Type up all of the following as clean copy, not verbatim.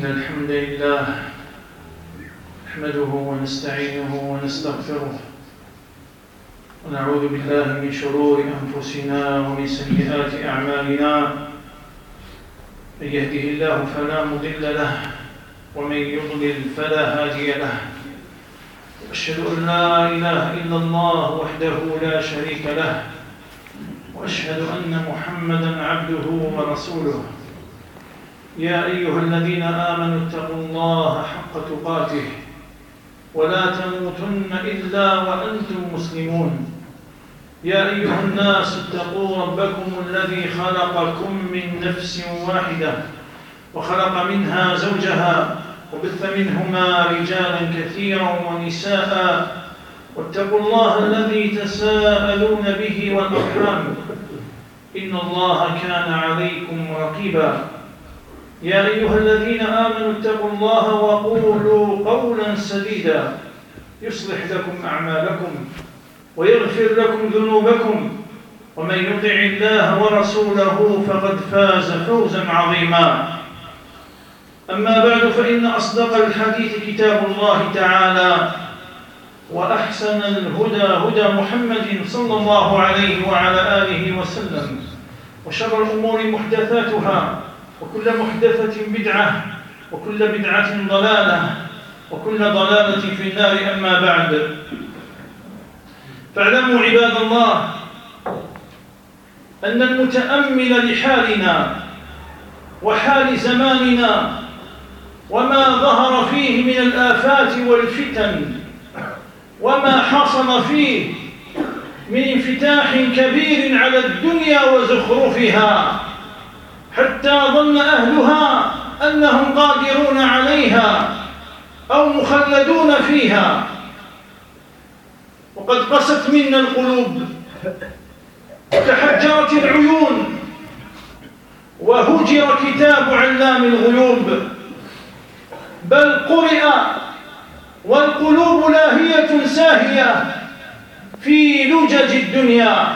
إن الحمد لله نحمده ونستعينه ونستغفره ونعوذ بالله من شرور أنفسنا ومن سيئات أعمالنا. من يهده الله فلا مضل له ومن يضلل فلا هادي له. وأشهد أن لا إله إلا الله وحده لا شريك له، وأشهد أن محمدًا عبده ورسوله. يا أيها الذين آمنوا اتقوا الله حق تقاته ولا تموتن إلا وأنتم مسلمون. يا أيها الناس اتقوا ربكم الذي خلقكم من نفس واحدة وخلق منها زوجها وبث منهما رجالا كثيرا ونساء، واتقوا الله الذي تساءلون به والأرحام إن الله كان عليكم رقيبا. يا أيها الذين آمنوا اتقوا الله وقولوا قولا سديدا يصلح لكم أعمالكم ويغفر لكم ذنوبكم، ومن يطع الله ورسوله فقد فاز فوزا عظيما. أما بعد، فإن أصدق الحديث كتاب الله تعالى، وأحسن الهدى هدى محمد صلى الله عليه وعلى آله وسلم، وشر الأمور محدثاتها، وكل محدثة بدعة، وكل بدعة ضلالة، وكل ضلالة في النار. أما بعد، فاعلموا عباد الله أن المتأمل لحالنا وحال زماننا وما ظهر فيه من الآفات والفتن وما حصل فيه من انفتاح كبير على الدنيا وزخرفها، حتى ظن أهلها أنهم قادرون عليها أو مخلدون فيها، وقد قست منا القلوب وتحجرت العيون وهجر كتاب علام الغيوب، بل قرئ والقلوب لاهية ساهية في لجج الدنيا،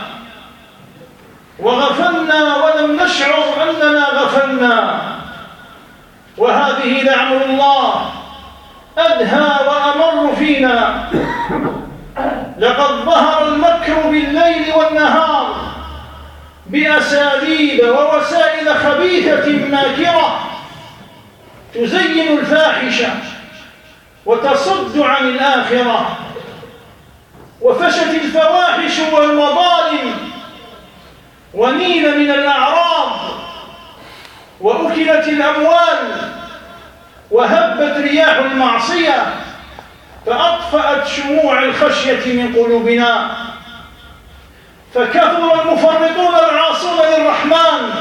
وغفلنا ولم نشعر أننا غفلنا. وهذه لعمر الله أدهى وأمر فينا. لقد ظهر المكر بالليل والنهار بأساليب ووسائل خبيثة ماكرة تزين الفاحشة وتصد عن الآخرة، وفشت الفواحش والمظالم ونيل من الأعراض، وأكلت الأموال، وهبت رياح المعصية، فأطفأت شموع الخشية من قلوبنا، فكثر المفرطون العاصون للرحمن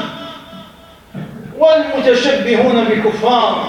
والمتشبهون بالكفار.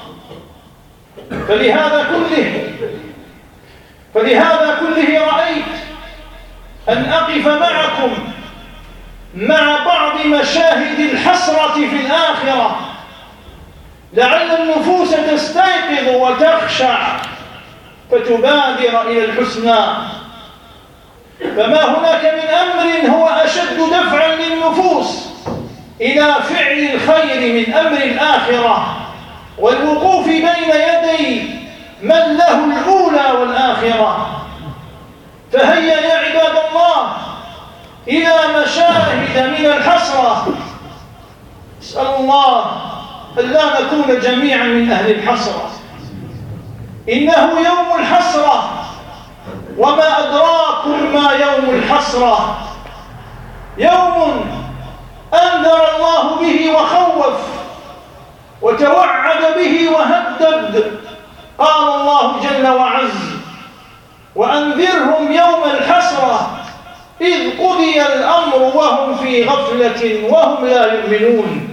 فلهذا كله رأيت أن أقف معكم مع بعض مشاهد الحسرة في الآخرة، لعل النفوس تستيقظ وتخشع فتبادر إلى الحسنى. فما هناك من أمر هو أشد دفعا للنفوس إلى فعل الخير من أمر الآخرة والوقوف بين يدي من له الأولى والآخرة. فهيا يا عباد الله إلى مشاهد من الحسرة. اسأل الله ألا نكون جميعا من أهل الحسرة. إنه يوم الحسرة، وما أدراكم ما يوم الحسرة. يوم أنذر الله به وخوف وتوعد به وهدد. قال الله جل وعز: وأنذرهم يوم الحسرة إذ قضي الأمر وهم في غفلة وهم لا يؤمنون.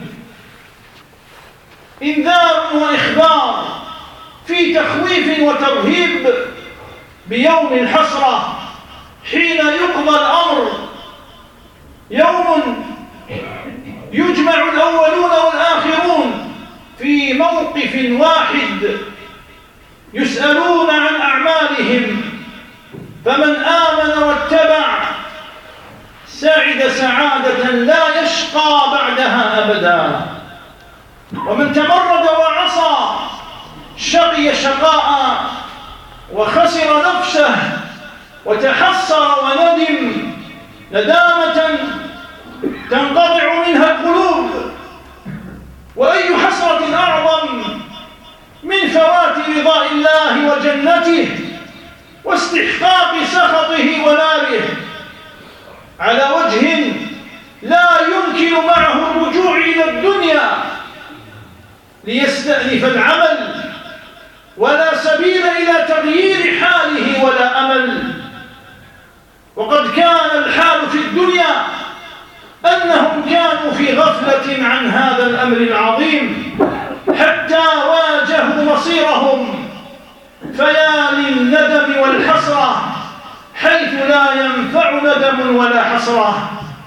إنذار وإخبار في تخويف وترهيب بيوم الحسرة حين يقضى الأمر، يوم يجمع الأولون والآخرون في موقف واحد يسألون عن أعمالهم، فمن آمن واتبع سعد سعادة لا يشقى بعدها أبدا، ومن تمرد وعصى وخسر نفسه وتحسر وندم ندامة تنقطع منها القلوب. وأي حسرة أعظم من فوات رضاء الله وجنته واستحقاق سخطه وناره على وجه لا يمكن معه الرجوع إلى الدنيا ليستأنف العمل، ولا سبيل إلى تغيير حاله ولا أمل. وقد كان الحال في الدنيا أنهم كانوا في غفلة عن هذا الأمر العظيم حتى واجهوا مصيرهم، فيا للندم والحسرة حيث لا ينفع ندم ولا حسرة.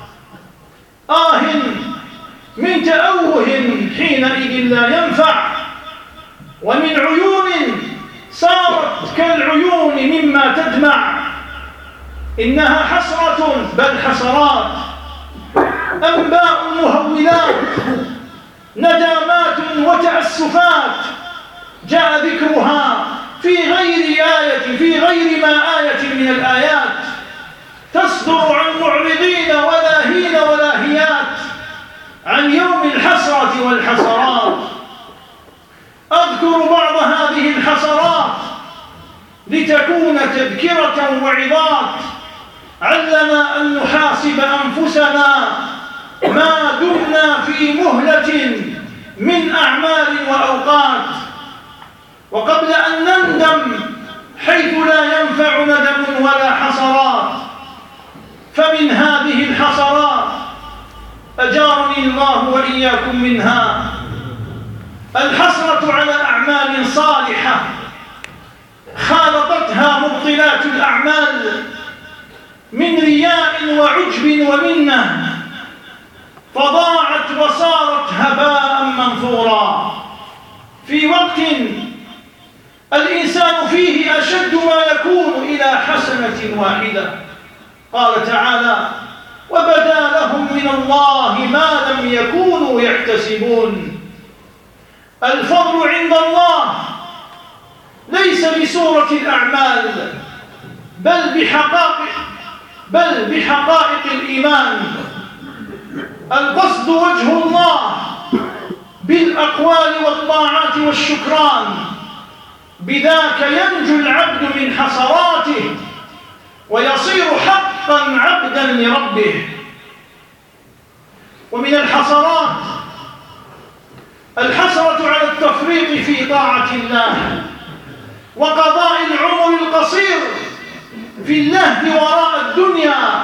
من تأوه حينئذ لا ينفع، ومن عيون صارت كالعيون مما تدمع. إنها حسرة بل حسرات، أنباء مهولات، ندامات وتأسفات جاء ذكرها في غير ما آية من الآيات تصدر عن معرضين ولاهين ولاهيات عن يوم الحسرة والحسرات. أذكر بعض هذه الحسرات لتكون تذكرة وعظات علنا أن نحاسب أنفسنا ما دمنا في مهلة من أعمال وأوقات، وقبل أن نندم حيث لا ينفع ندم ولا حسرات. فمن هذه الحسرات أجارني الله وإياكم منها الحسرة على أعمال صالحة خالطتها مبطلات الأعمال من رياء وعجب ومنة، فضاعت وصارت هباء منثورا في وقت الإنسان فيه أشد ما يكون إلى حسنة واحدة. قال تعالى: وبدا لهم من الله ما لم يكونوا يحتسبون. الفضل عند الله ليس بصورة الأعمال بل بحقائق الإيمان. القصد وجه الله بالأقوال والطاعات والشكران، بذاك ينجو العبد من حسراته ويصير حقا عبدا لربه. ومن الحسرات الحسرة على التفريط في طاعة الله وقضاء العمر القصير في اللهو وراء الدنيا،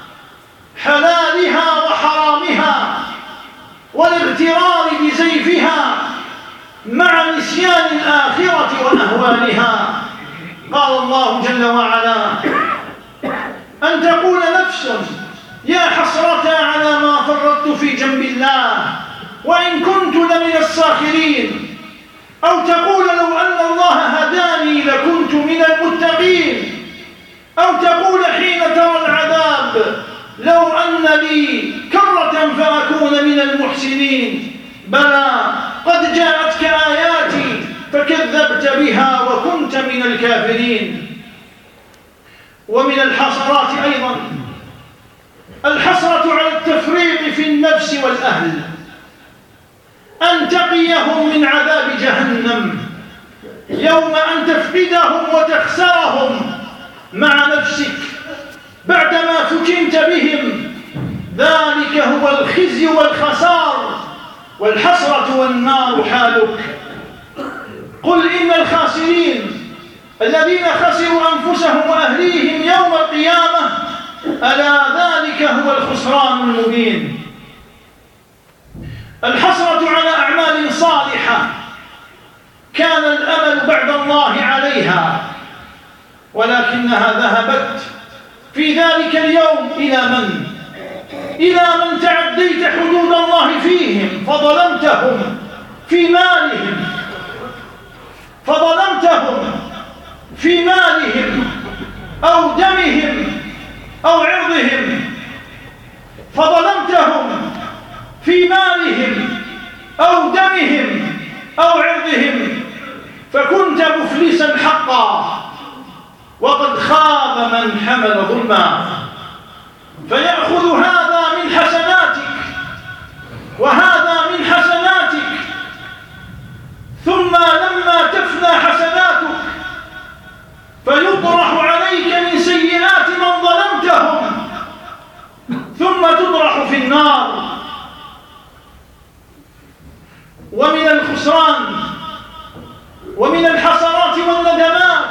حلالها وحرامها، والاغترار بزيفها مع نسيان الآخرة ونهوانها. قال الله جل وعلا: أن تقول نفس يا حسرة على ما فرطت في جنب الله وإن كنت لمن الساخرين، أو تقول لو أن الله هداني لكنت من المتقين، أو تقول حين ترى العذاب لو أن لي كرة فأكون من المحسنين. بلى قد جاءتك آياتي فكذبت بها وكنت من الكافرين. ومن الحسرات أيضا الحسرة على التفريط في النفس والأهل، أن تقيهم من عذاب جهنم يوم أن تفقدهم وتخسرهم مع نفسك بعدما فتنت بهم. ذلك هو الخزي والخسار والحسرة والنار حالك. قل إن الخاسرين الذين خسروا أنفسهم وأهليهم يوم القيامة ألا ذلك هو الخسران المبين. الحسرة على أعمال صالحة كان الأمل بعد الله عليها، ولكنها ذهبت في ذلك اليوم إلى من تعديت حدود الله فيهم فظلمتهم في مالهم، أو دمهم أو عرضهم، فظلمتهم في مالهم أو دمهم أو عرضهم، فكنت مفلسا حقا وقد خاب من حمل ظلما. فيأخذ هذا من حسناتك وهذا من حسناتك، ثم لما تفنى حسناتك فيطرح عليك من سيئات من ظلمتهم ثم تطرح في النار. ومن الخسران ومن الحسرات والندمات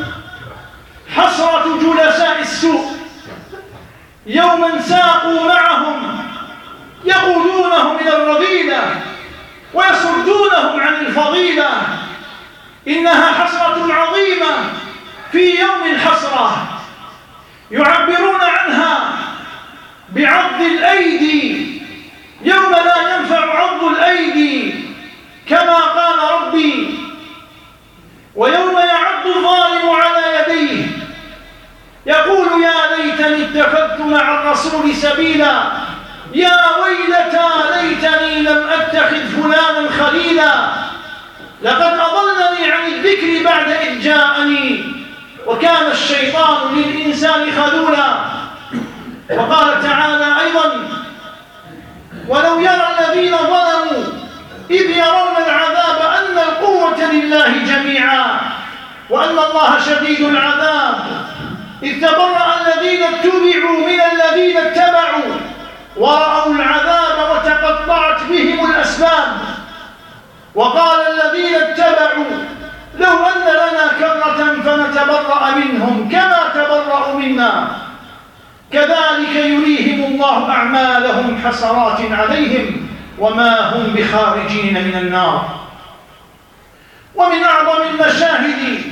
حسرة جلساء السوء يوما ساقوا معهم يقودونهم إلى الرذيلة ويصدونهم عن الفضيلة. إنها حسرة عظيمة في يوم الحسرة يعبرون عنها بعض الأيدي، يوم لا ينفع عض الأيدي كما قال ربي، ويوم يعض الظالم على يديه يقول يا ليتني اتخذت مع الرسول سبيلا، يا ويلتى ليتني لم أتخذ فلانا خليلا، لقد أضلني عن الذكر بعد إذ جاءني وكان الشيطان للإنسان خذولا. وقال تعالى أيضا ولو يرى الذين ظلموا إذ يرون العذاب أن القوة لله جميعا وأن الله شديد العذاب، إذ تبرأ الذين اتبعوا من الذين اتبعوا ورأوا العذاب وتقطعت بهم الأسباب. وقال الذين اتبعوا لو أن لنا كرة فنتبرأ منهم كما تبرأوا منا، كذلك يريهم الله أعمالهم حسرات عليهم وما هم بخارجين من النار. ومن أعظم المشاهد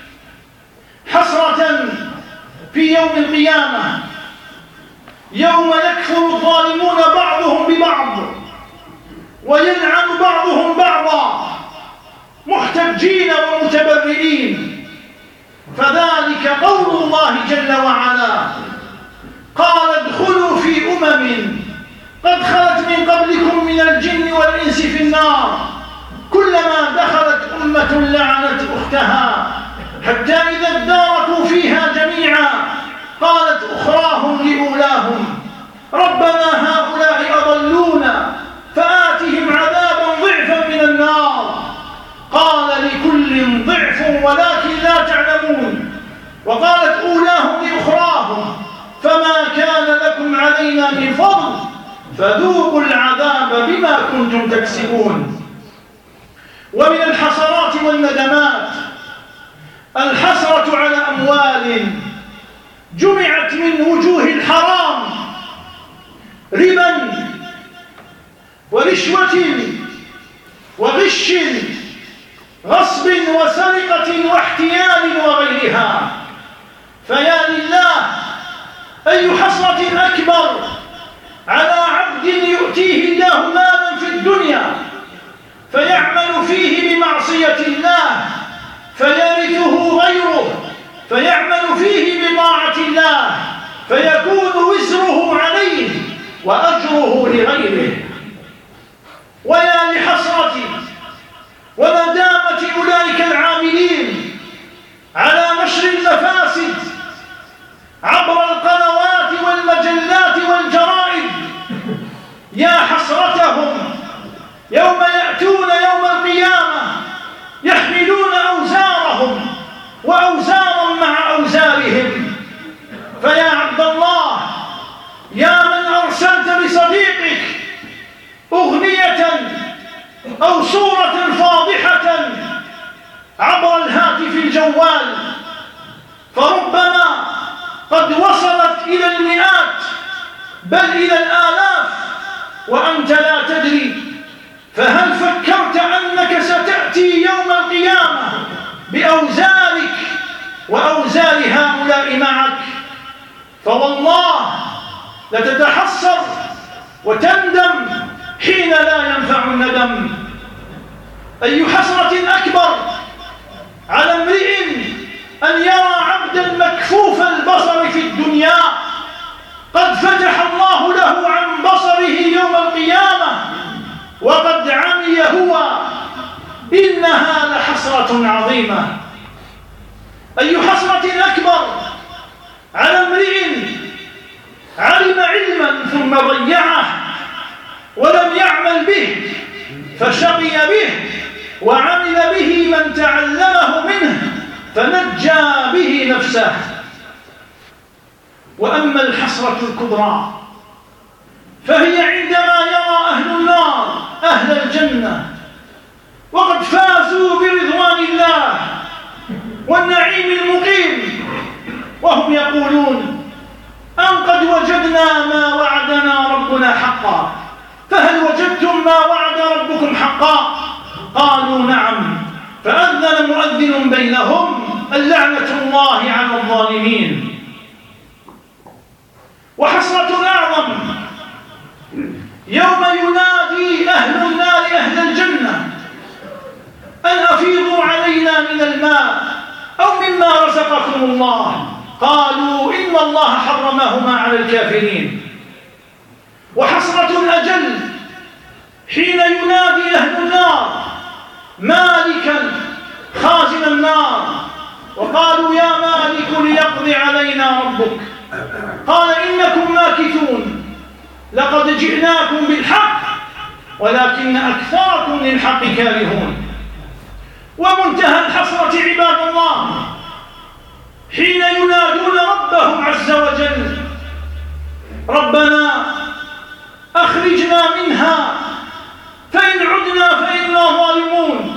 حسرة في يوم القيامة يوم يكفر الظالمون بعضهم ببعض ويلعن بعضهم بعضا محتجين ومتبرئين. فذلك قول الله جل وعلا قال ادخلوا في قد خلت من قبلكم من الجن والإنس في النار كلما دخلت أمة لعنت أختها حتى إذا اداركوا فيها جميعا قالت أخراهم لأولاهم ربنا هؤلاء أضلونا فآتهم عذابا ضعفا من النار قال لكل ضعف ولكن لا تعلمون. وقالت أولاهم لأخراهم فما كان لكم علينا من فضل فذوقوا العذاب بما كنتم تكسبون. ومن الحسرات والندمات الحسرة على أموال جمعت من وجوه الحرام ربا ورشوة وغش غصب وسرقة واحتيال وغيرها. فيا لله أي حسرة أكبر على عبد يؤتيه الله مالا في الدنيا فيعمل فيه بمعصية الله فيرثه غيره فيعمل فيه بطاعة الله فيكون وزره عليه وأجره لغيره. ويا لحسرة وندامة أولئك العاملين على نشر المفاسد عبر القنوات والمجلات والجرائد. يا حسرتهم يوم يأتون يوم القيامة يحملون أوزارهم وأوزارا مع أوزارهم. فيا عبد الله يا من أرسلت لصديقك أغنية أو صورة فاضحة عبر الهاتف الجوال فربما قد وصلت إلى المئات بل إلى الآلاف وأنت لا تدري. فهل فكرت أنك ستأتي يوم القيامة بأوزارك وأوزار هؤلاء معك؟ فوالله لتتحسر وتندم حين لا ينفع الندم. أي حسرة أكبر على امرئ أن يرى عبدا مكفوف البصر في الدنيا قد فتح الله له عن بصره يوم القيامة وقد عمي هو. إنها لحسرة عظيمة. أي حسرة أكبر على امرئ علم علما ثم ضيعه ولم يعمل به فشقي به، وعمل به من تعلمه منه فنجى به نفسه. وأما الحسرة الكبرى فهي عندما يرى أهل النار أهل الجنة وقد فازوا برضوان الله والنعيم المقيم، وهم يقولون أن قد وجدنا ما وعدنا ربنا حقا، فهل وجدتم ما وعد ربكم حقا؟ قالوا نعم. فأذن مؤذن بينهم اللعنة الله على الظالمين. وحسرة أعظم يوم ينادي أهل النار أهل الجنة أن أفيضوا علينا من الماء أو مما رزقكم الله، قالوا إن الله حرمهما على الكافرين. وحسرة أجل حين ينادي أهل النار مالكا خازن النار وقالوا يا مالك ليقضي علينا ربك، قال إنكم ماكثون لقد جئناكم بالحق ولكن أكثركم للحق كارهون. ومنتهى الحسرة عباد الله حين ينادون ربهم عز وجل ربنا أخرجنا منها فإن عدنا فإنا ظالمون،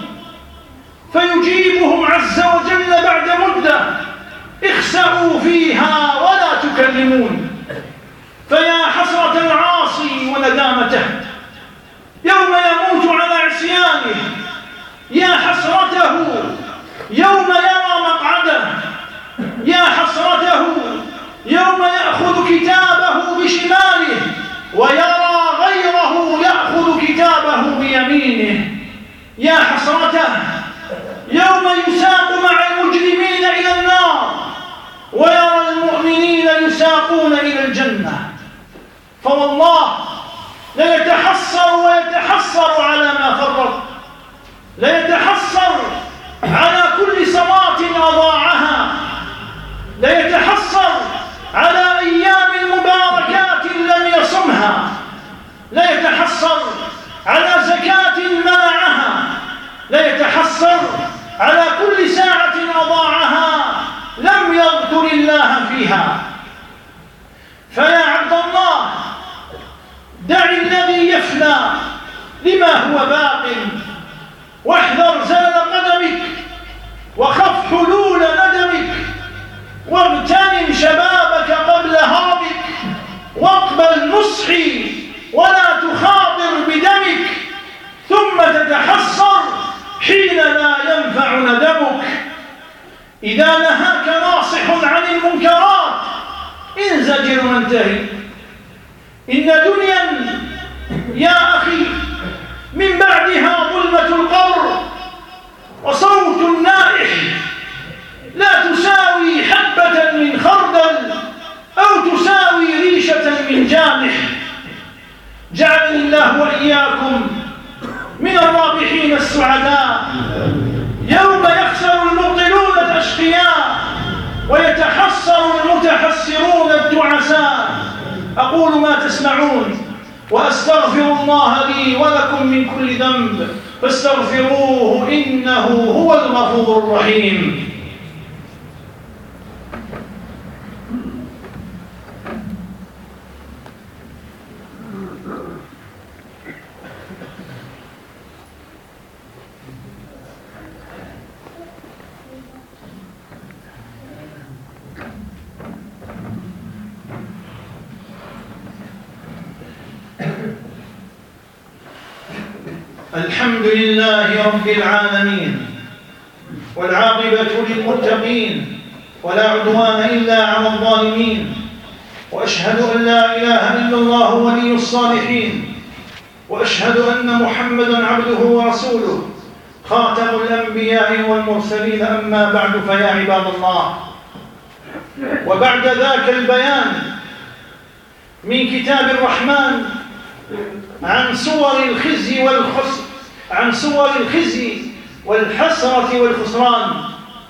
فيجيبهم عز وجل بعد مدة اخسئوا فيها ولا تكلمون. فيا حسرة العاصي وندامته يوم يموت على عصيانه، يا حسرته يوم يرى مقعده، يا حسرته يوم يأخذ كتابه بشماله ويرى غيره يأخذ كتابه بيمينه، يا حسرته يوم يساق مع المجرمين إلى النار ويرى المؤمنين يساقون إلى الجنة. فوالله ليتحسر ويتحسر على ما فرط، ليتحسر على كل صلاة أضاعها، ليتحسر على أيام المباركات لم يصمها، ليتحسر على زكاة منعها، ليتحسر على كل ساعة أضاعها لم يذكر الله فيها. فيا عبد الله دع الذي يفنى لما هو باق، واحذر زلل قدمك وخف حلول ندمك، واغتنم شبابك قبل هرمك، واقبل نصحي ولا تخاطر بدمك، ثم تتحسر حين لا ينفع ندمك. إذا نهاك ناصح عن المنكرات انزجر وانتهي. إن دنيا يا أخي من بعدها ظلمة القبر وصوت النائح لا تساوي حبة من خردل أو تساوي ريشة من جامح. جعلني الله وإياكم من الرابحين السعداء يوم يخسر المبطلون الأشقياء ويتحسر المتحسرون الدعساء. أقول ما تسمعون وأستغفر الله لي ولكم من كل ذنب فاستغفروه إنه هو الغفور الرحيم. الحمد لله رب العالمين والعاقبة للمتقين ولا عدوان إلا على الظالمين، وأشهد أن لا إله إلا الله ولي الصالحين، وأشهد أن محمدًا عبده ورسوله خاتم الأنبياء والمرسلين. أما بعد فيا عباد الله، وبعد ذاك البيان من كتاب الرحمن عن صور الخزي والحسرة والخسران،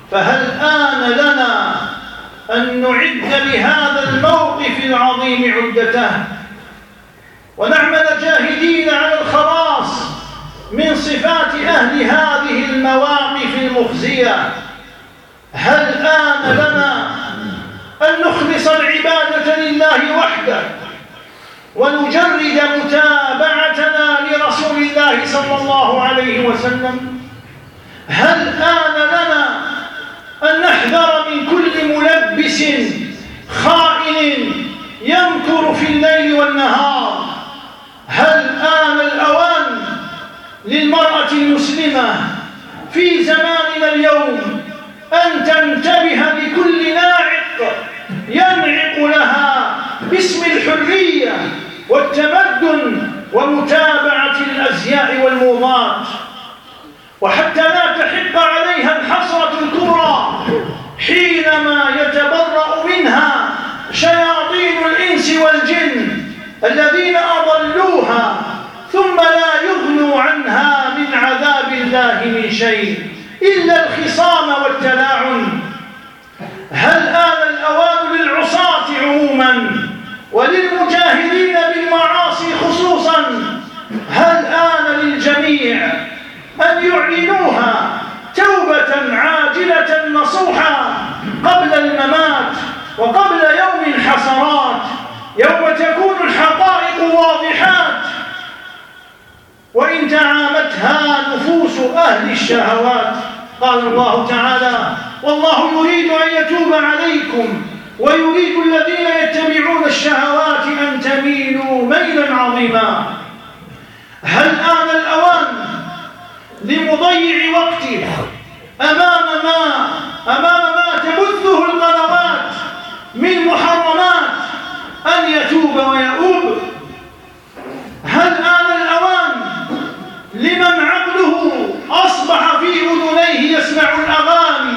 فهل آن لنا أن نعد لهذا الموقف العظيم عدته ونعمل جاهدين على الخلاص من صفات أهل هذه المواقف المخزية؟ هل آن لنا أن نخلص العبادة لله وحده ونجرد متابعتنا لرسول الله صلى الله عليه وسلم؟ هل آن لنا أن نحذر من كل ملبس خائن يمكر في الليل والنهار؟ هل آن الأوان للمرأة المسلمة في زماننا اليوم أن تنتبه لكل ناعق ينعق لها باسم الحرية والتمدن ومتابعة الأزياء والموضات، وحتى لا تحق عليها الحسرة الكبرى حينما يتبرأ منها شياطين الإنس والجن الذين أضلوها ثم لا يغنوا عنها من عذاب الله من شيء إلا الخصام والتلاعن. هل آن الأوان للعصاة عموما وللمجاهدين بالمعاصي خصوصا؟ هل آن للجميع أن يعلنوها توبة عاجلة نصوحا قبل الممات وقبل يوم الحسرات، يوم تكون الحقائق واضحات وإن تعامتها نفوس أهل الشهوات؟ قال الله تعالى: والله يريد أن يتوب عليكم ويريد الذين يتبعون الشهوات أن تميلوا ميلا عظيما. هل آن الأوان لمضيع وقته أمام ما تبثه القنوات من محرمات أن يتوب ويؤوب؟ هل آن الأوان لمن عقله أصبح في أذنيه يسمع الأغاني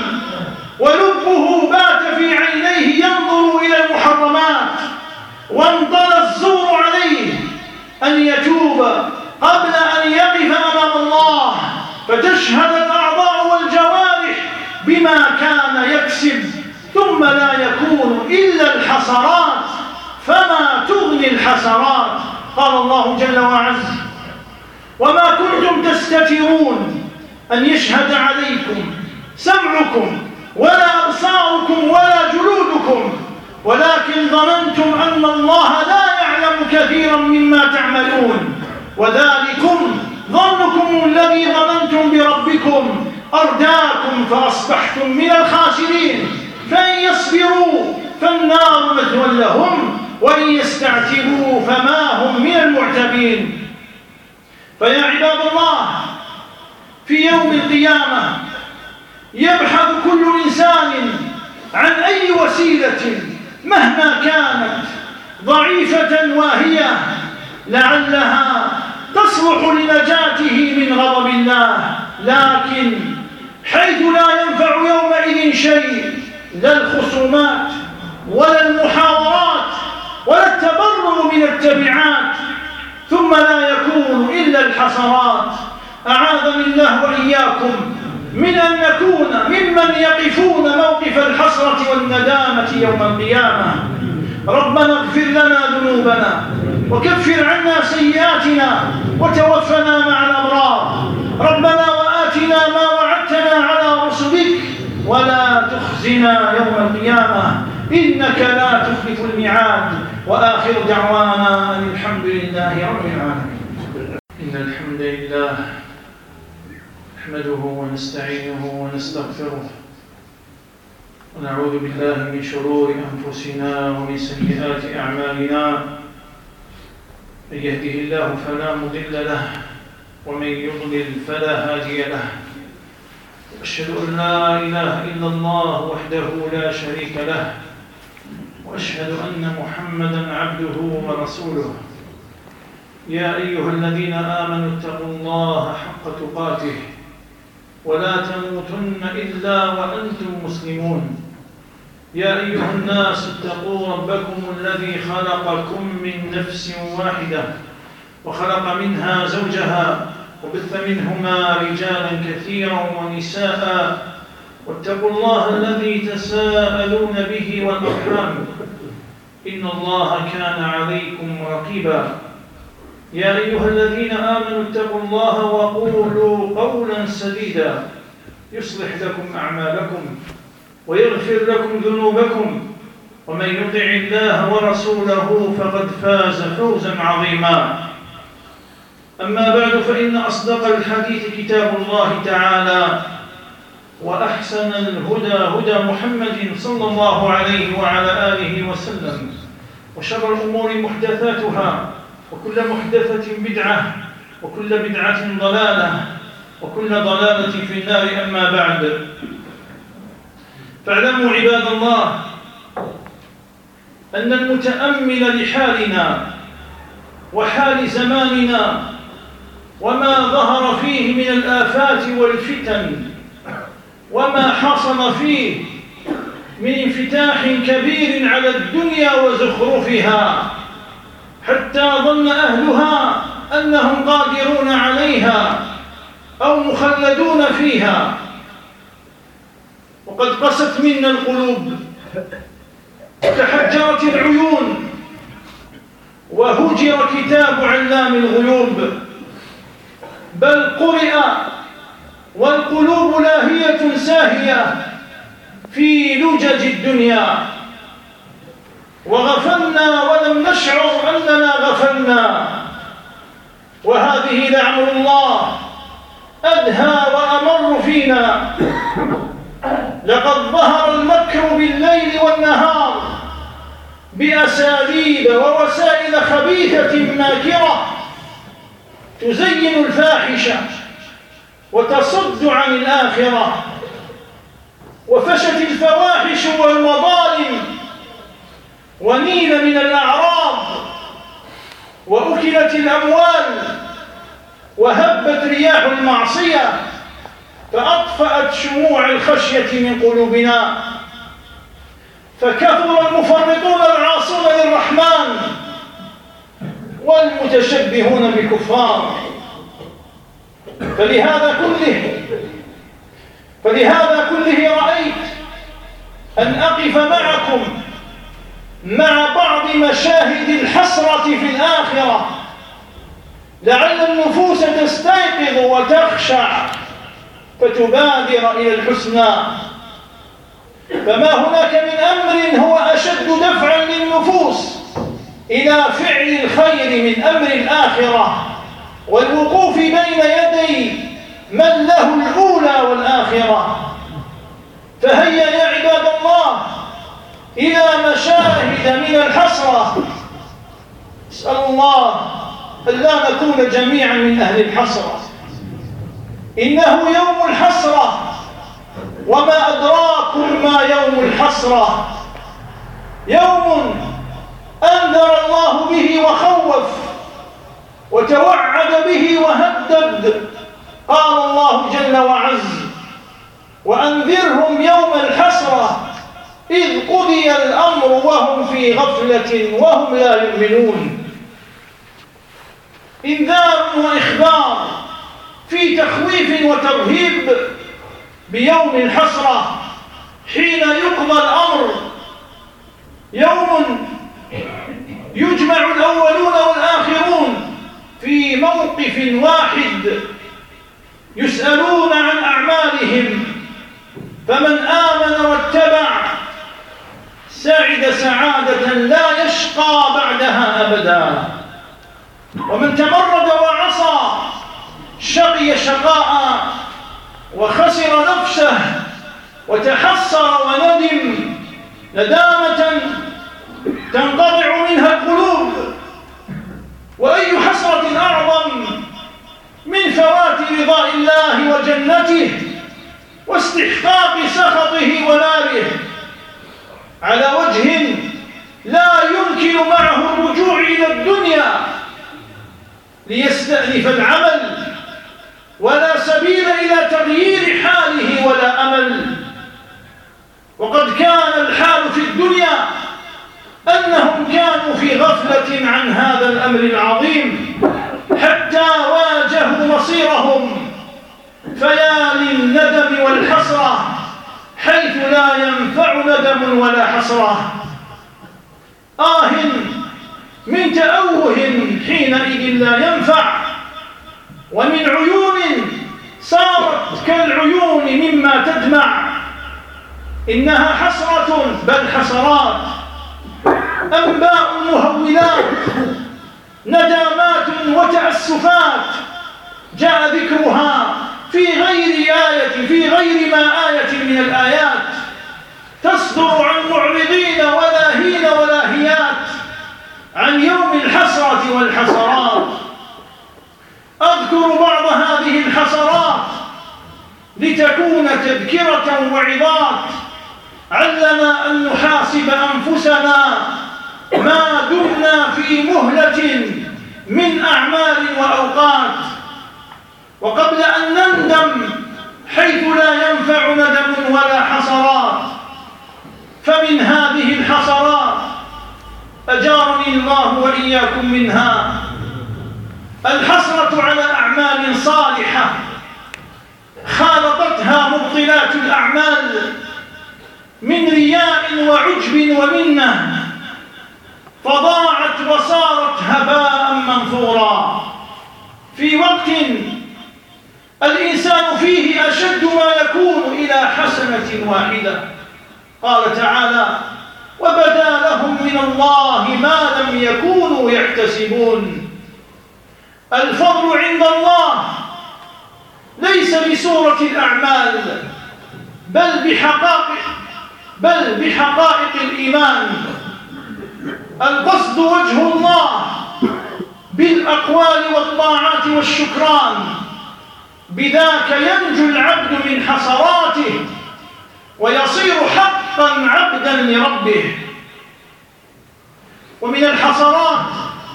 ولبه بات في عينيه ينظر إلى المحرمات وانطلى الزور عليه أن يتوب قبل أن يقف أمام الله فتشهد الأعضاء والجوارح بما كان يكسب ثم لا يكون إلا الحسرات؟ فما تغني الحسرات؟ قال الله جل وعز: وما كنتم تستترون أن يشهد عليكم سمعكم ولا أبصاركم ولا جلودكم ولكن ظننتم أن الله لا يعلم كثيرا مما تعملون وذلكم ظنكم الذي ظننتم بربكم أرداكم فأصبحتم من الخاسرين فإن يصبروا فالنار مثوى لهم وإن يستعتبوا فما هم من المعتبين. فيا عباد الله، في يوم القيامة يبحث كل إنسان عن أي وسيلة مهما كانت ضعيفة واهية لعلها تصلح لنجاته من غضب الله، لكن حيث لا ينفع يومئذ شيء، لا الخصومات ولا المحاورات ولا التبرر من التبعات، ثم لا يكون إلا الحسرات. أعاذني الله وإياكم من أن نكون ممن يقفون موقف الحسرة والندامة يوم القيامة. ربنا اغفر لنا ذنوبنا وكفر عنا سيئاتنا وتوفنا مع الأبرار. ربنا وآتنا ما وعدتنا على رسلك ولا تخزنا يوم القيامة إنك لا تخلف الميعاد. وآخر دعوانا أن الحمد لله رب العالمين. إن الحمد لله نحمده ونستعينه ونستغفره ونعوذ بالله من شرور أنفسنا ومن سيئات أعمالنا. من يهده الله فلا مضل له ومن يضلل فلا هادي له. وأشهد أن لا إله إلا الله وحده لا شريك له وأشهد أن محمدًا عبده ورسوله. يا أيها الذين آمنوا اتقوا الله حق تقاته ولا تموتن إلا وأنتم مسلمون. يا أيها الناس اتقوا ربكم الذي خلقكم من نفس واحدة وخلق منها زوجها وبث منهما رجالا كثيرا ونساء واتقوا الله الذي تساءلون به والأرحام إن الله كان عليكم رقيبا يا أيها الذين آمنوا اتقوا الله وقولوا قولا سديدا يصلح لكم أعمالكم ويغفر لكم ذنوبكم ومن يطع الله ورسوله فقد فاز فوزا عظيما أما بعد فإن أصدق الحديث كتاب الله تعالى وأحسن الهدى هدى محمد صلى الله عليه وعلى آله وسلم وشر الأمور محدثاتها وكل محدثة بدعة وكل بدعة ضلالة وكل ضلالة في النار أما بعد فاعلموا عباد الله أن المتأمل لحالنا وحال زماننا وما ظهر فيه من الآفات والفتن وما حصل فيه من انفتاح كبير على الدنيا وزخرفها حتى ظن أهلها أنهم قادرون عليها أو مخلدون فيها وقد قست منا القلوب وتحجرت العيون وهجر كتاب علام الغيوب بل قرئ والقلوب لاهية ساهية في لجج الدنيا وغفلنا ولم نشعر أننا غفلنا وهذه لعنة الله أدهى وأمر فينا لقد ظهر المكر بالليل والنهار بأساليب ووسائل خبيثة ماكرة تزين الفاحشة وتصد عن الآخرة وفشت الفواحش والمظالم ونيل من الأعراض وأكلت الأموال وهبت رياح المعصية فأطفأت شموع الخشية من قلوبنا فكثر المفرطون العاصون للرحمن والمتشبهون بالكفار فلهذا كله رأيت أن أقف معكم مع بعض مشاهد الحسرة في الآخرة لعل النفوس تستيقظ وتخشع فتبادر إلى الحسنى فما هناك من أمر هو أشد دفعا للنفوس إلى فعل الخير من أمر الآخرة والوقوف بين يدي من له الأولى والآخرة فهيا يا عباد الله إلى مشاهد من الحسرة اسأل الله ألا نكون جميعا من أهل الحسرة إنه يوم الحسرة وما أدراكم ما يوم الحسرة يوم أنذر الله به وخوف وتوعد به وهدد قال الله جل وعز وأنذرهم يوم الحسرة إذ قضي الأمر وهم في غفلة وهم لا يؤمنون إنذار وإخبار في تخويف وترهيب بيوم الحسرة حين يقضى الأمر يوم يجمع الأولون والآخرون في موقف واحد يسألون عن أعمالهم فمن آمن واتبع سعد سعادة لا يشقى بعدها أبدا ومن تمرد وعصى شقي شقاء وخسر نفسه وتحسر وندم ندامة تنقطع منها القلوب وأي حسرة أعظم من فوات رضاء الله وجنته واستحقاق سخطه وناره على وجه لا يمكن معه الرجوع إلى الدنيا ليستأنف العمل ولا سبيل إلى تغيير حاله ولا أمل وقد كان الحال في الدنيا أنهم كانوا في غفلة عن هذا الأمر العظيم حتى واجهوا مصيرهم فيا للندم والحسرة حيث لا ينفع ندم ولا حسرة. من تأوه حينئذ لا ينفع، ومن عيون صارت كالعيون مما تدمع. إنها حسرة بل حسرات، أنباء مهولات، ندامات وتأسفات، جاء ذكرها في غير ما آية من الآيات، تصدر عن معرضين ولاهين ولاهيات عن يوم الحسرة والحسرات. أذكر بعض هذه الحسرات لتكون تذكرة وعظات، علنا أن نحاسب أنفسنا ما دمنا في مهلة من أعمال وأوقات، وقبل أن نندم حيث لا ينفع ندم ولا حسرات. فمن هذه الحسرات أجارني الله وإياكم منها الحسرة على أعمال صالحة خالطتها مبطلات الأعمال من رياء وعجب ومنة، فضاعت وصارت هباء منثورا في وقت الإنسان فيه أشد ما يكون إلى حسنة واحدة. قال تعالى: وبدا لهم من الله ما لم يكونوا يحتسبون. الفضل عند الله ليس بصورة الأعمال بل بحقائق الإيمان. القصد وجه الله بالأقوال والطاعات والشكران، بذاك ينجو العبد من حسراته ويصير حقا عبدا لربه. ومن الحسرات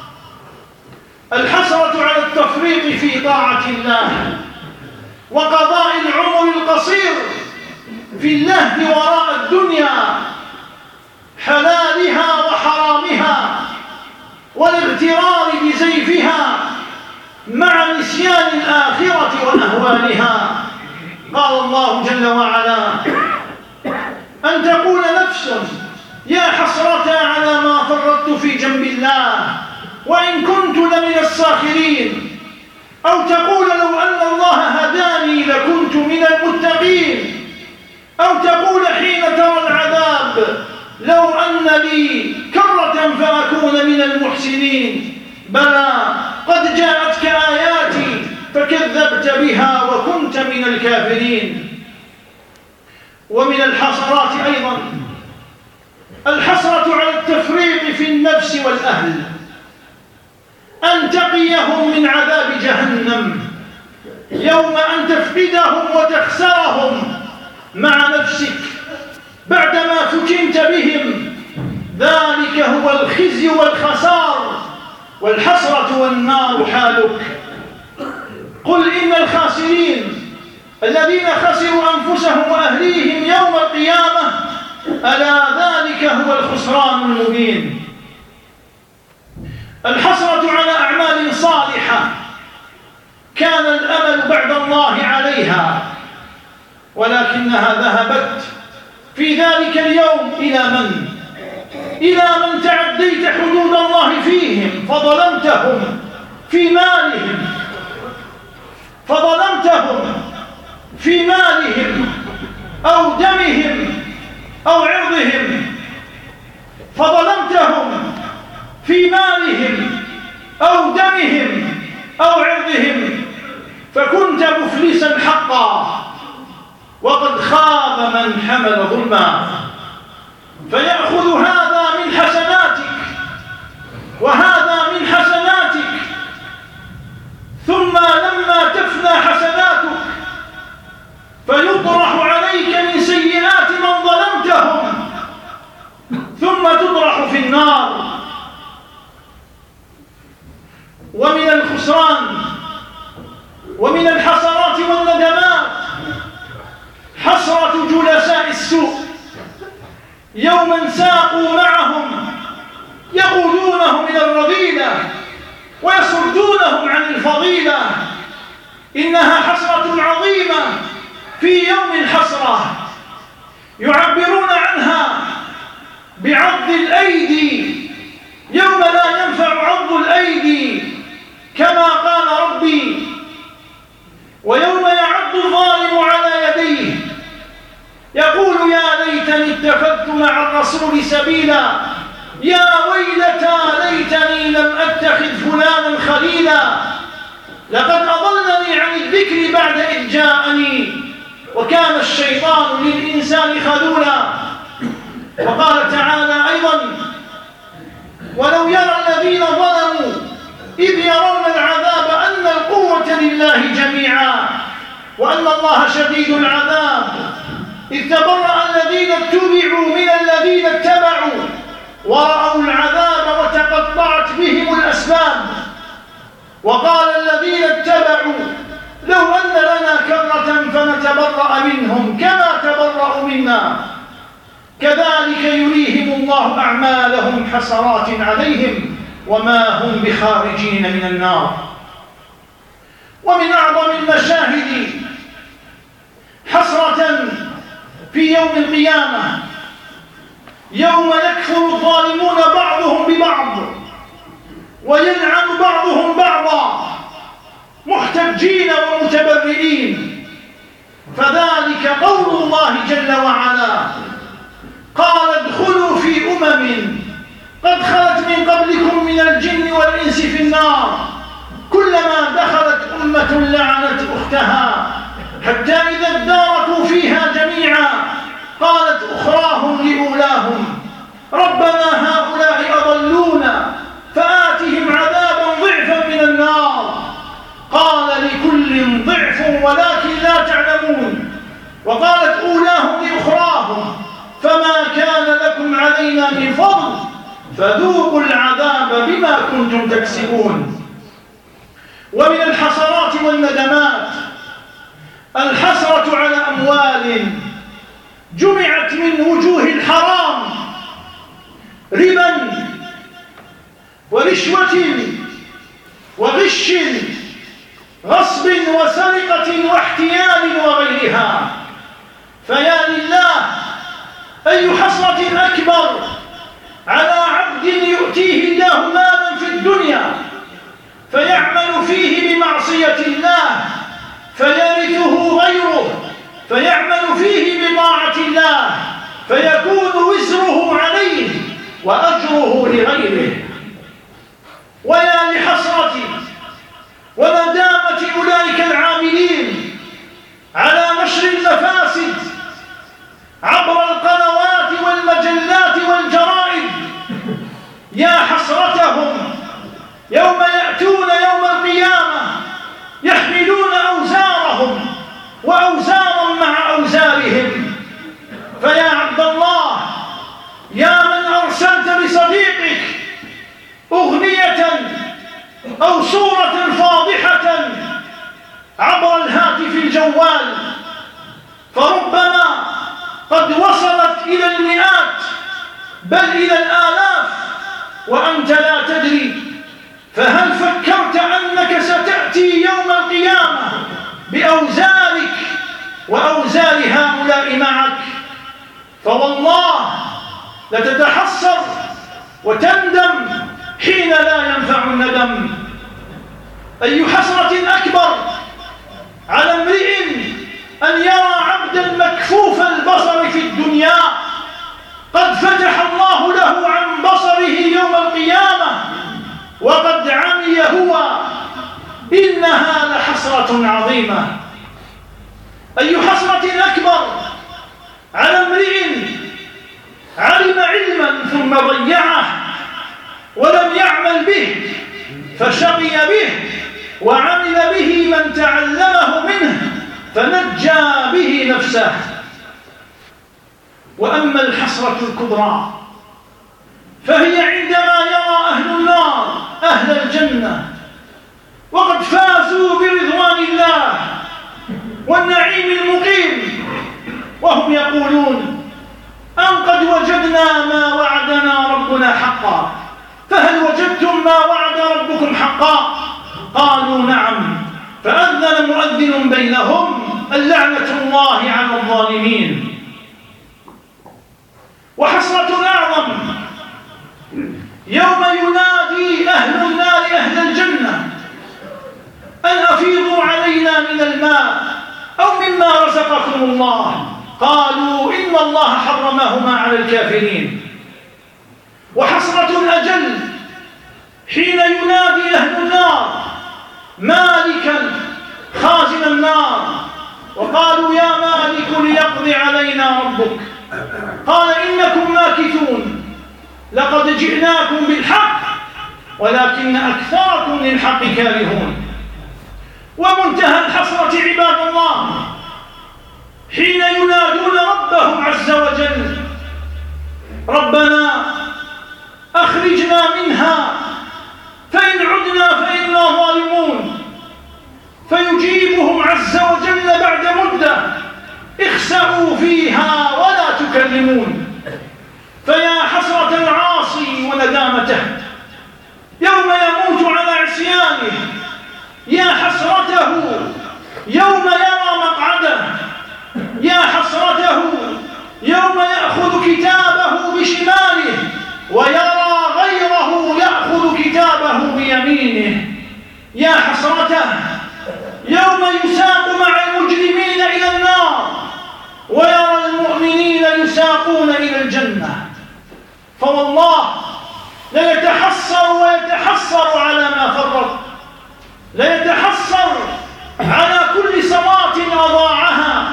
الحسرة على التفريط في طاعة الله وقضاء العمر القصير في اللهو وراء الدنيا، حلالها وحرامها، والاغترار بزيفها مع نسيان الآخرة وأهوالها. قال الله جل وعلا: أن تقول نفس يا حسرة على ما فرطت في جنب الله وإن كنت لمن الساخرين، أو تقول لو أن الله هداني لكنت من المتقين، أو تقول حين ترى العذاب لو أن لي كرة فأكون من المحسنين. بلى قد جاءتك آياتي فكذبت بها وكنت من الكافرين. ومن الحسرات أيضا الحسرة على التفريط في النفس والأهل، أن تقيهم من عذاب جهنم يوم أن تفقدهم وتخسرهم مع نفسك بعدما فتنت بهم. ذلك هو الخزي والخسار والحسرة والنار حالك. قل إن الخاسرين الذين خسروا أنفسهم وأهليهم يوم القيامة، ألا ذلك هو الخسران المبين. الحسرة على أعمال صالحة كان الأمل بعد الله عليها، ولكنها ذهبت في ذلك اليوم إلى من تعديت حدود الله فيهم فظلمتهم في مالهم أو دمهم أو عرضهم، فظلمتهم في مالهم أو دمهم أو عرضهم، فكنت مفلسا حقا، وقد خاب من حمل ظلما. فيأخذ هذا من حسناتك وهذا من حسناتك، ثم لما تفنى حسناتك فيطرح عليك من سيئات من ظلمتهم، ثم تطرح في النار. ومن الخسران ومن الحسرات والندمات حسرة جلساء السوء يوما ساقوا معهم يقودونهم إلى الرذيلة ويصدونهم عن الفضيلة. إنها حسرة عظيمة في يوم الحسرة، يعبرون عنها بعض الأيدي يوم لا ينفع عض الأيدي كما قال ربي، ويوم يعض الظالم على يديه يقول يا ليتني اتخذت مع الرسول سبيلا، يا ويلتى ليتني لم أتخذ فلانا خليلا، لقد أضلني عن الذكر بعد إذ جاءني وكان الشيطان للإنسان خذولا. وقال تعالى أيضا ولو يرى الذين ظلموا إذ يرون العذاب أن القوة لله جميعا وأن الله شديد العذاب، إذ تبرأ الذين اتبعوا من الذين اتبعوا ورأوا العذاب وتقطعت بهم الأسباب. وقال الذين اتبعوا لو أن لنا كرة فنتبرأ منهم كما تبرأوا منا كذلك يريهم الله أعمالهم حسرات عليهم وما هم بخارجين من النار. ومن أعظم المشاهد حسرة في يوم القيامة يوم يكفر الظالمون بعضهم ببعض ويلعن بعضهم بعضا محتجين ومتبرئين، فذلك قول الله جل وعلا قال ادخلوا في قد خلت من قبلكم من الجن والإنس في النار كلما دخلت أمة لعنت أختها حتى إذا اداركوا فيها جميعا قالت أخراهم لأولاهم ربنا هؤلاء أضلونا فآتهم عذابا ضعفا من النار قال لكل ضعف ولكن لا تعلمون. وقالت أولاهم لأخراهم فما كان لكم علينا من فضل فذوقوا العذاب بما كنتم تكسبون. ومن الحسرات والندمات الحسرة على أموال جمعت من وجوه الحرام ربا ورشوة وغش غصب وسرقة واحتيال وغيرها. فيا لله أي حسرة أكبر على عبد يؤتيه الله مالا في الدنيا فيعمل فيه بمعصية الله فيرثه غيره فيعمل فيه بطاعة الله فيكون وزره عليه وأجره لغيره. ويا لحسرة وندامة أولئك العاملين على نشر المفاسد عبر القنوات والمجلات والجرائد، يا حسرتهم يوم يأتون يوم القيامة يحملون أوزارهم وأوزارا مع أوزارهم. فيا عبد الله يا من أرسلت لصديقك أغنية أو صورة فاضحة عبر الهاتف الجوال فربما قد وصلت إلى المئات بل إلى الآلاف وأنت لا تدري، فهل فكرت أنك ستأتي يوم القيامة بأوزارك وأوزار هؤلاء معك؟ فوالله لتتحسر وتندم حين لا ينفع الندم. أي حسرة أكبر على امرئ أن يرى عبدا مكفوف البصر في الدنيا قد فتح الله له عن بصره يوم القيامة وقد عمي هو، إنها لحسرة عظيمة. أي حسرة أكبر على امرئ علم علما ثم ضيعه ولم يعمل به فشقي به وعمل به من تعلمه منه فنجى به نفسه. وأما الحسرة الكبرى فهي عندما يرى أهل النار أهل الجنة وقد فازوا برضوان الله والنعيم المقيم وهم يقولون أن قد وجدنا ما وعدنا ربنا حقا فهل وجدتم ما وعد ربكم حقا؟ قالوا نعم. فأذن مؤذن بينهم اللعنة الله على الظالمين. وحسرة أعظم يوم ينادي أهل النار أهل الجنة أن أفيضوا علينا من الماء أو مما رزقكم الله، قالوا إن الله حرمهما على الكافرين. وحسرة أجل حين ينادي أهل النار مالكا خازن النار وقالوا يا مالك ليقضي علينا ربك، قال إنكم ماكثون لقد جئناكم بالحق ولكن أكثركم للحق كارهون. ومنتهى الحسرة عباد الله حين ينادون ربهم عز وجل ربنا أخرجنا منها فإن عدنا فإنا ظالمون، فيجيبهم عز وجل بعد مدة اخسئوا فيها ولا تكلمون. فيا حسرة العاصي وندامته يوم يموت على عصيانه، يا حسرته يوم يرى مقعده، يا حسرته يوم يأخذ كتابه بشماله ويرى غيره يأخذ كتابه بيمينه، يا حسرته يوم يساق مع المجرمين إلى النار ويرى المؤمنين يساقون إلى الجنة. فوالله ليتحسر ويتحسر على ما فرط، ليتحسر على كل صلاة أضاعها،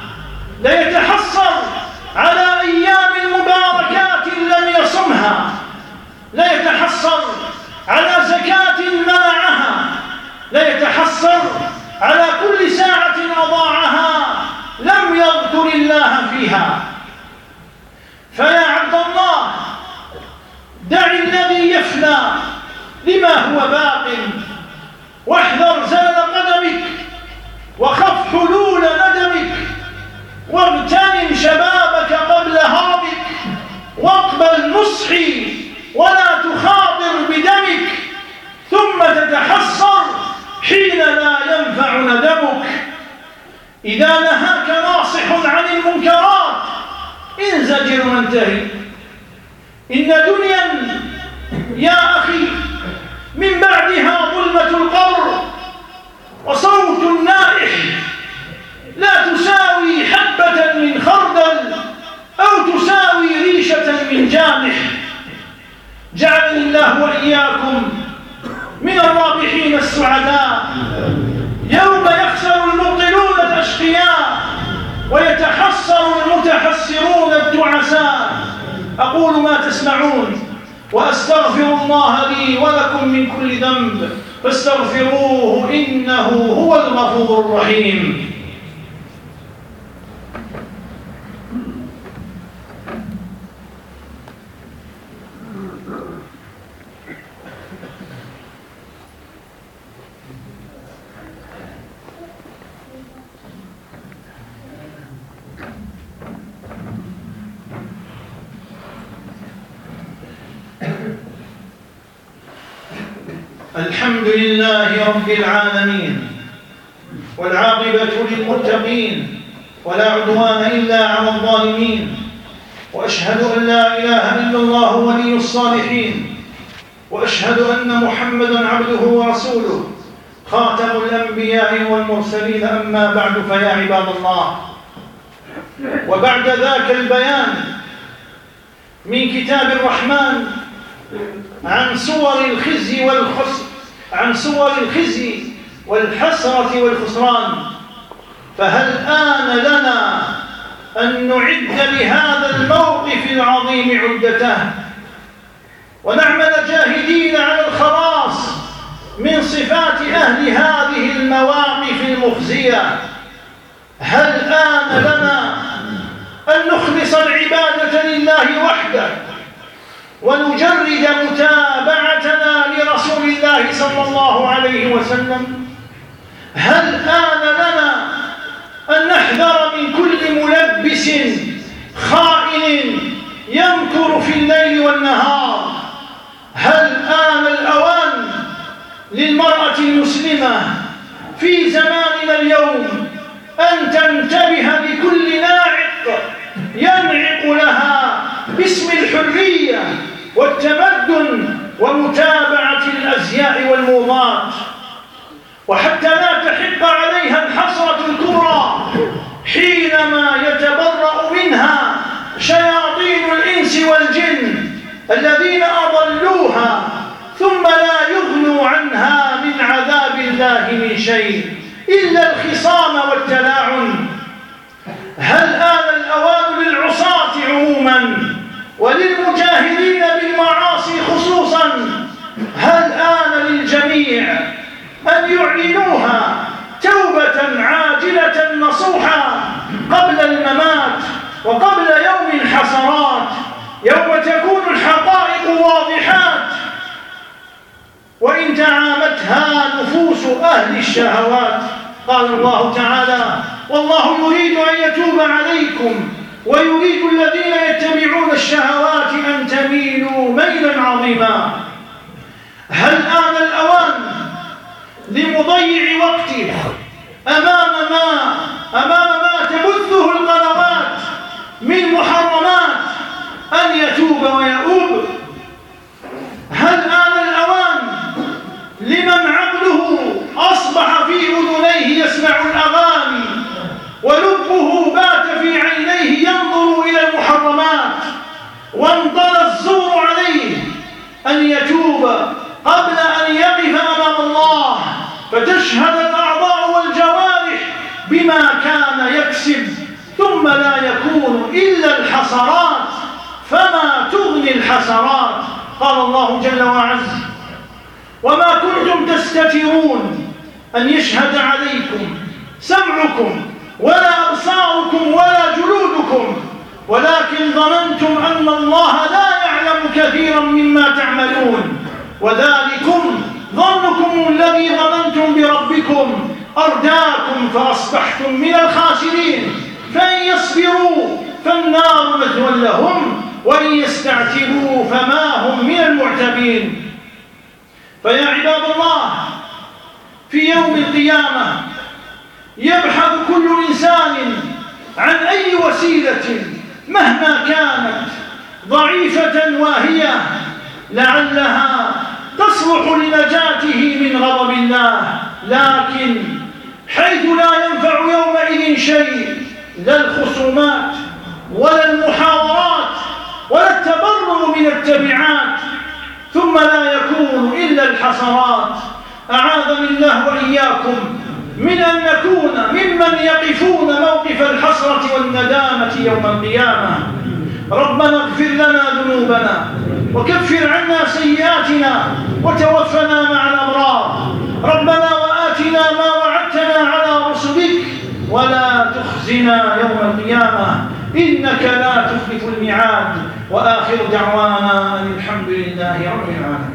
ليتحسر على أيام المباركات لم يصمها، ليتحسر على زكاة منعها، ليتحسر على كل ساعة أضاعها لم يذكر الله فيها. فيا عبد الله دع الذي يفنى لما هو باق، واحذر زلل قدمك وخف حلول ندمك، واغتنم شبابك قبل هرمك، واقبل نصحي ولا تخاطر بدمك، ثم تتحسر حين لا ينفع ندمك. إذا نهاك ناصح عن المنكرات انزجر وانتهي. إن دنيا يا أخي من بعدها ظلمة القبر وصوت النائح لا تساوي حبة من خردل أو تساوي ريشة من جامح. جعلني الله وإياكم من الرابحين السعداء يوم يخسر المبطلون الأشقياء ويتحسر المتحسرون الدعساء. أقول ما تسمعون وأستغفر الله لي ولكم من كل ذنب فاستغفروه إنه هو الغفور الرحيم. الحمد لله رب العالمين والعاقبة للمتقين ولا عدوان إلا على الظالمين، وأشهد أن لا إله إلا الله ولي الصالحين، وأشهد أن محمدًا عبده ورسوله خاتم الأنبياء والمرسلين. أما بعد فيا عباد الله، وبعد ذاك البيان من كتاب الرحمن عن صور الخزي والحسرة والخسران، فهل آن لنا أن نعد لهذا الموقف العظيم عدته ونعمل جاهدين على الخلاص من صفات أهل هذه المواقف المخزية؟ هل آن لنا أن نخلص العبادة لله وحده ونجرد متابعتنا لرسول الله صلى الله عليه وسلم؟ هل آن لنا أن نحذر من كل ملبس خائن يمكر في الليل والنهار؟ هل آن الأوان للمرأة المسلمة في زماننا اليوم أن تنتبه لكل ناعق ينعق لها وحتى لا تحق عليها الحسرة الكبرى حينما يتبرأ منها شياطين الإنس والجن الذين أضلوها ثم لا يغنوا عنها من عذاب الله من شيء إلا الخصام والتلاعن. هل آن الأوان للعصاة عموما وللمجاهرين بالمعاصي خصوصا؟ هل آن للجميع أن يعلنوها توبة عاجلة نصوحا قبل الممات وقبل يوم الحسرات، يوم تكون الحقائق واضحات وإن تعامتها نفوس أهل الشهوات؟ قال الله تعالى: والله يريد أن يتوب عليكم ويريد الذين يتبعون الشهوات أن تميلوا ميلا عظيما. هل آن الأوان لمضيع وقته أمام ما تبثه القنوات من محرمات أن يتوب ويؤوب؟ هل آن الأوان لمن عقله أصبح في أذنيه يسمع الأغاني ولبه بات في عينيه ينظر إلى المحرمات وانطلى الزور عليه أن يتوب قبل أن يقف أمام الله فتشهد الأعضاء والجوارح بما كان يكسب ثم لا يكون إلا الحسرات؟ فما تغني الحسرات؟ قال الله جل وعز: وما كنتم تستترون أن يشهد عليكم سمعكم ولا أبصاركم ولا جلودكم ولكن ظننتم أن الله لا يعلم كثيرا مما تعملون وذلكم ظنكم الذي ظننتم بربكم أرداكم فأصبحتم من الخاسرين. فإن يصبروا فالنار مثوى لهم وإن يستعتبوا فما هم من المعتبين. فيا عباد الله، في يوم القيامة يبحث كل إنسان عن أي وسيلة مهما كانت ضعيفة واهية لعلها تصلح لنجاته من غضب الله، لكن حيث لا ينفع يومئذ شيء، لا الخصومات ولا المحاورات ولا التبرر من التبعات، ثم لا يكون إلا الحسرات. أعاذني الله وإياكم من أن نكون ممن يقفون موقف الحسرة والندامة يوم القيامة. ربنا اغفر لنا ذنوبنا وكفر عنا سيئاتنا وتوفنا مع الأبرار. ربنا وآتنا ما وعدتنا على رسلك ولا تخزنا يوم القيامة إنك لا تخلف الميعاد. وآخر دعوانا أن الحمد لله رب العالمين.